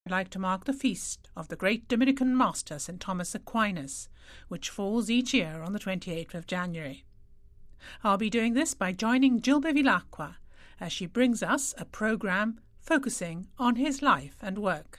I'd like to mark the feast of the great Dominican master St. Thomas Aquinas, which falls each year on the 28th of January. I'll be doing this by joining Jill Bevilacqua as she brings us a programme focusing on his life and work.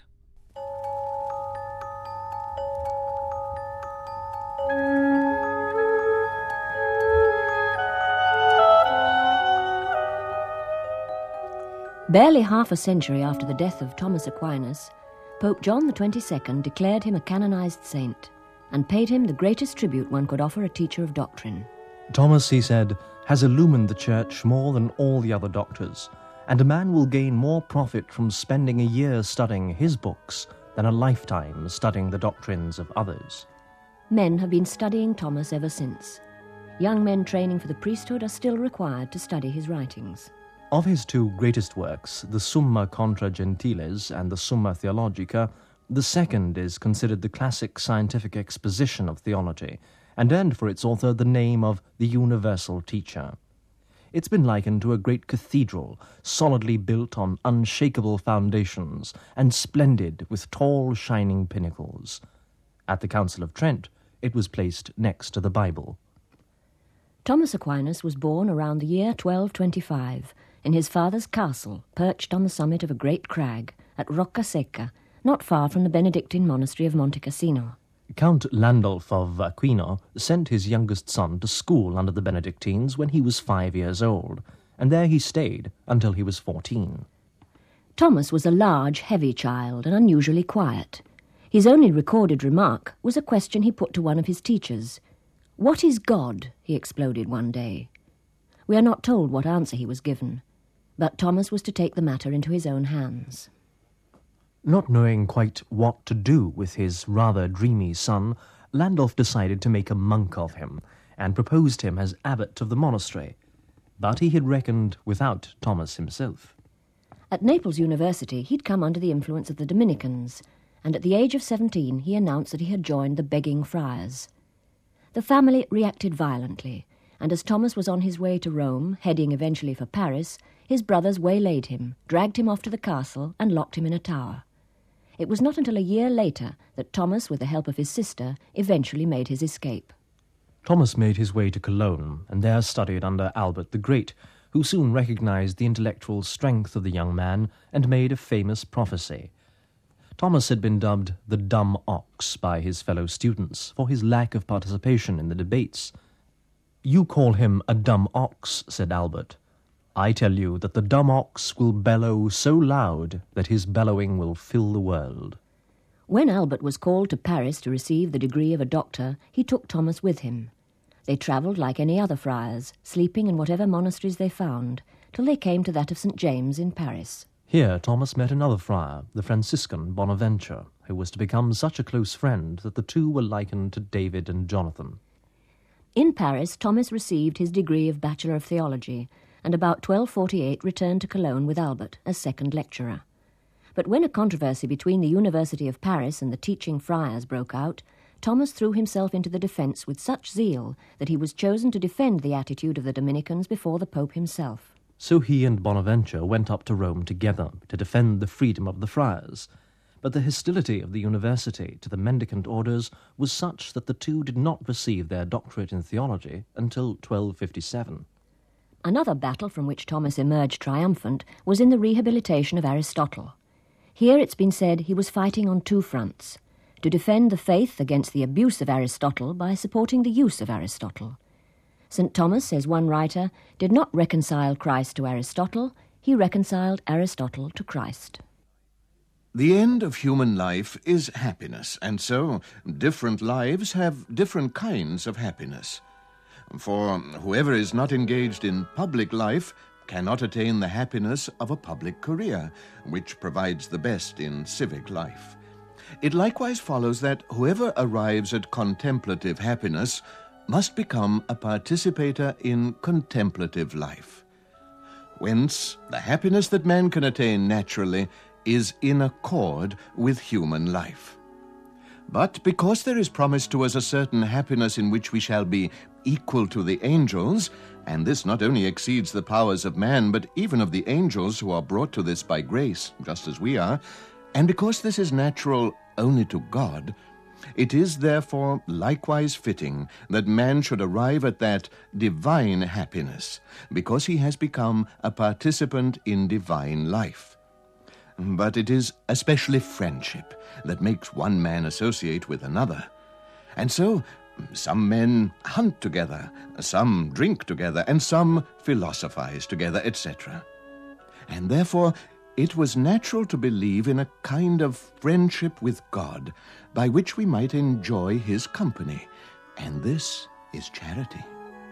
Barely half a century after the death of Thomas Aquinas, Pope John XXII declared him a canonized saint and paid him the greatest tribute one could offer a teacher of doctrine. Thomas, he said, has illumined the Church more than all the other doctors, and a man will gain more profit from spending a year studying his books than a lifetime studying the doctrines of others. Men have been studying Thomas ever since. Young men training for the priesthood are still required to study his writings. Of his two greatest works, the Summa Contra Gentiles and the Summa Theologica, the second is considered the classic scientific exposition of theology, and earned for its author the name of the Universal Teacher. It's been likened to a great cathedral, solidly built on unshakable foundations and splendid with tall, shining pinnacles. At the Council of Trent, it was placed next to the Bible. Thomas Aquinas was born around the year 1225 in his father's castle, perched on the summit of a great crag at Rocca Secca, not far from the Benedictine monastery of Monte Cassino. Count Landulf of Aquino sent his youngest son to school under the Benedictines when he was 5 years old, and there he stayed until he was 14. Thomas was a large, heavy child and unusually quiet. His only recorded remark was a question he put to one of his teachers. "What is God?" he exploded one day. We are not told what answer he was given, but Thomas was to take the matter into his own hands. Not knowing quite what to do with his rather dreamy son, Landulf decided to make a monk of him, and proposed him as abbot of the monastery. But he had reckoned without Thomas himself. At Naples University, he'd come under the influence of the Dominicans, and at the age of 17 he announced that he had joined the Begging Friars. The family reacted violently, and as Thomas was on his way to Rome, heading eventually for Paris, his brothers waylaid him, dragged him off to the castle, and locked him in a tower. It was not until a year later that Thomas, with the help of his sister, eventually made his escape. Thomas made his way to Cologne, and there studied under Albert the Great, who soon recognized the intellectual strength of the young man and made a famous prophecy. Thomas had been dubbed the dumb ox by his fellow students for his lack of participation in the debates. "You call him a dumb ox," said Albert. "I tell you that the dumb ox will bellow so loud that his bellowing will fill the world." When Albert was called to Paris to receive the degree of a doctor, he took Thomas with him. They travelled like any other friars, sleeping in whatever monasteries they found, till they came to that of St. James in Paris. Here Thomas met another friar, the Franciscan Bonaventure, who was to become such a close friend that the two were likened to David and Jonathan. In Paris, Thomas received his degree of Bachelor of Theology, and about 1248 returned to Cologne with Albert as second lecturer. But when a controversy between the University of Paris and the teaching friars broke out, Thomas threw himself into the defence with such zeal that he was chosen to defend the attitude of the Dominicans before the Pope himself. So he and Bonaventure went up to Rome together to defend the freedom of the friars. But the hostility of the university to the mendicant orders was such that the two did not receive their doctorate in theology until 1257. Another battle from which Thomas emerged triumphant was in the rehabilitation of Aristotle. Here it's been said he was fighting on two fronts: to defend the faith against the abuse of Aristotle by supporting the use of Aristotle. St. Thomas, says one writer, did not reconcile Christ to Aristotle, he reconciled Aristotle to Christ. The end of human life is happiness, and so different lives have different kinds of happiness. For whoever is not engaged in public life cannot attain the happiness of a public career, which provides the best in civic life. It likewise follows that whoever arrives at contemplative happiness must become a participator in contemplative life. Whence the happiness that man can attain naturally is in accord with human life. But because there is promised to us a certain happiness in which we shall be equal to the angels, and this not only exceeds the powers of man, but even of the angels who are brought to this by grace, just as we are, And because this is natural only to God, it is therefore likewise fitting that man should arrive at that divine happiness, because he has become a participant in divine life. But it is especially friendship that makes one man associate with another. And so some men hunt together, some drink together, and some philosophize together, etc. And therefore it was natural to believe in a kind of friendship with God, by which we might enjoy his company. And this is charity.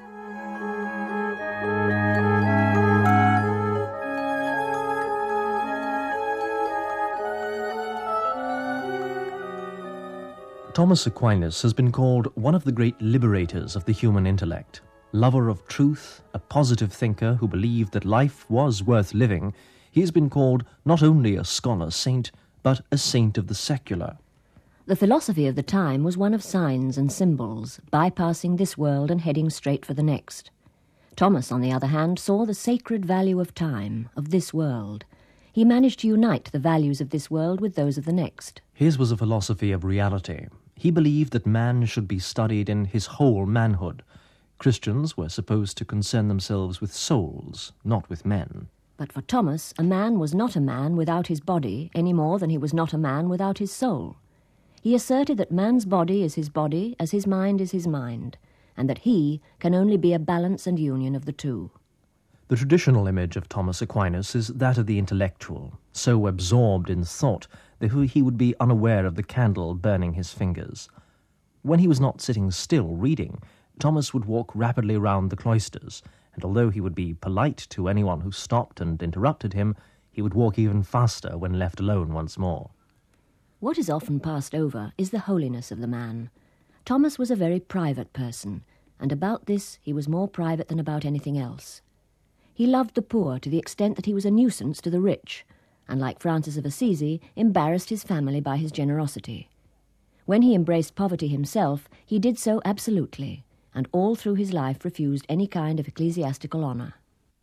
Thomas Aquinas has been called one of the great liberators of the human intellect. Lover of truth, a positive thinker who believed that life was worth living, he has been called not only a scholar saint, but a saint of the secular. The philosophy of the time was one of signs and symbols, bypassing this world and heading straight for the next. Thomas, on the other hand, saw the sacred value of time, of this world. He managed to unite the values of this world with those of the next. His was a philosophy of reality. He believed that man should be studied in his whole manhood. Christians were supposed to concern themselves with souls, not with men. But for Thomas, a man was not a man without his body, any more than he was not a man without his soul. He asserted that man's body is his body as his mind is his mind, and that he can only be a balance and union of the two. The traditional image of Thomas Aquinas is that of the intellectual, so absorbed in thought that he would be unaware of the candle burning his fingers. When he was not sitting still reading, Thomas would walk rapidly round the cloisters, and although he would be polite to anyone who stopped and interrupted him, he would walk even faster when left alone once more. What is often passed over is the holiness of the man. Thomas was a very private person, and about this he was more private than about anything else. He loved the poor to the extent that he was a nuisance to the rich, and like Francis of Assisi, embarrassed his family by his generosity. When he embraced poverty himself, he did so absolutely, and all through his life refused any kind of ecclesiastical honour.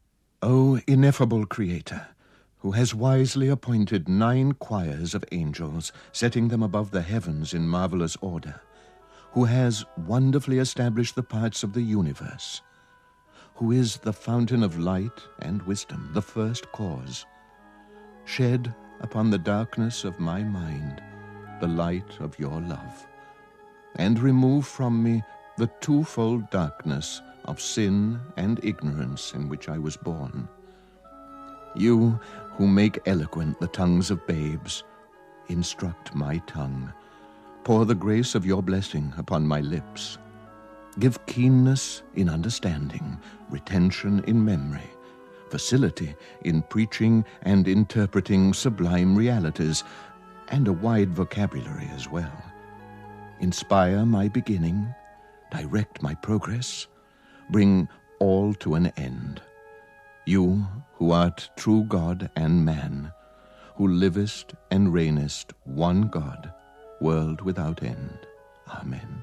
O ineffable Creator, who has wisely appointed 9 choirs of angels, setting them above the heavens in marvellous order, who has wonderfully established the parts of the universe, who is the fountain of light and wisdom, the first cause, shed upon the darkness of my mind the light of your love, and remove from me the twofold darkness of sin and ignorance in which I was born. You, who make eloquent the tongues of babes, instruct my tongue. Pour the grace of your blessing upon my lips. Give keenness in understanding, retention in memory, facility in preaching and interpreting sublime realities, and a wide vocabulary as well. Inspire my beginning, direct my progress, bring all to an end. You, who art true God and man, who livest and reignest one God, world without end. Amen.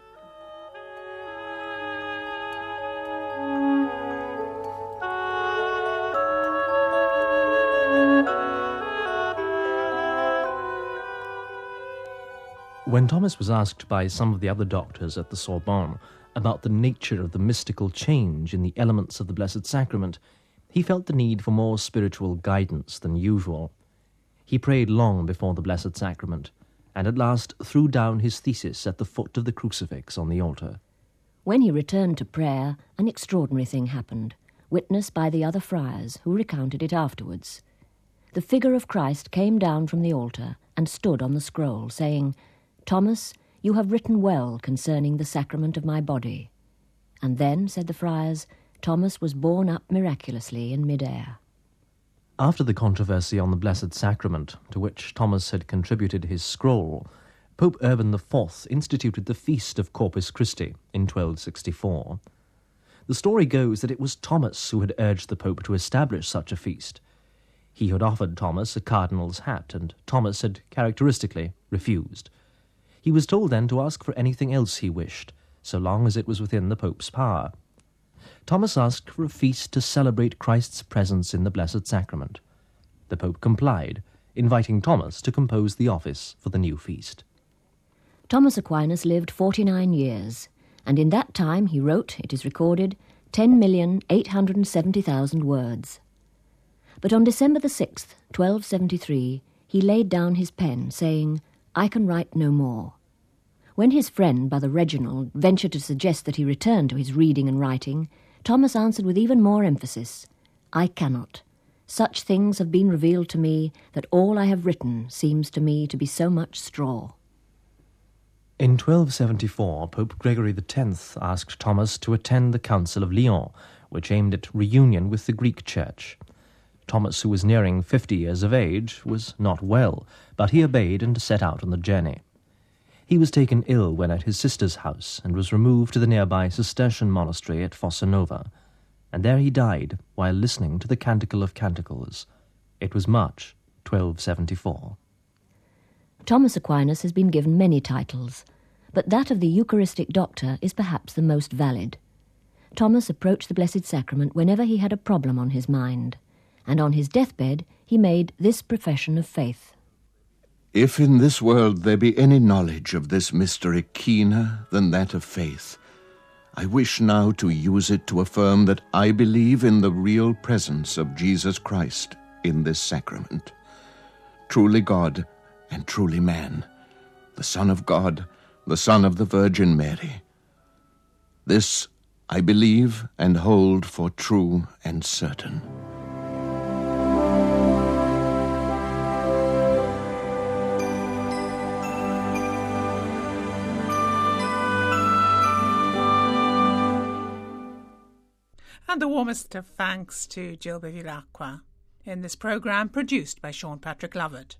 When Thomas was asked by some of the other doctors at the Sorbonne about the nature of the mystical change in the elements of the Blessed Sacrament, he felt the need for more spiritual guidance than usual. He prayed long before the Blessed Sacrament, and at last threw down his thesis at the foot of the crucifix on the altar. When he returned to prayer, an extraordinary thing happened, witnessed by the other friars, who recounted it afterwards. The figure of Christ came down from the altar and stood on the scroll, saying, "Thomas, you have written well concerning the sacrament of my body." And then, said the friars, Thomas was borne up miraculously in mid-air. After the controversy on the Blessed Sacrament, to which Thomas had contributed his scroll, Pope Urban IV instituted the Feast of Corpus Christi in 1264. The story goes that it was Thomas who had urged the Pope to establish such a feast. He had offered Thomas a cardinal's hat, and Thomas had characteristically refused. He was told then to ask for anything else he wished, so long as it was within the Pope's power. Thomas asked for a feast to celebrate Christ's presence in the Blessed Sacrament. The Pope complied, inviting Thomas to compose the office for the new feast. Thomas Aquinas lived 49 years, and in that time he wrote, it is recorded, 10,870,000 words. But on December the 6th, 1273, he laid down his pen, saying, "I can write no more." When his friend, Brother Reginald, ventured to suggest that he return to his reading and writing, Thomas answered with even more emphasis, "I cannot. Such things have been revealed to me that all I have written seems to me to be so much straw." In 1274, Pope Gregory X asked Thomas to attend the Council of Lyons, which aimed at reunion with the Greek Church. Thomas, who was nearing 50 years of age, was not well, but he obeyed and set out on the journey. He was taken ill when at his sister's house and was removed to the nearby Cistercian monastery at Fossa Nova, and there he died while listening to the Canticle of Canticles. It was March 1274. Thomas Aquinas has been given many titles, but that of the Eucharistic Doctor is perhaps the most valid. Thomas approached the Blessed Sacrament whenever he had a problem on his mind, and on his deathbed he made this profession of faith. If in this world there be any knowledge of this mystery keener than that of faith, I wish now to use it to affirm that I believe in the real presence of Jesus Christ in this sacrament. Truly God and truly man, the Son of God, the Son of the Virgin Mary. This I believe and hold for true and certain. And the warmest of thanks to Jill Bevilacqua in this programme produced by Sean Patrick Lovett.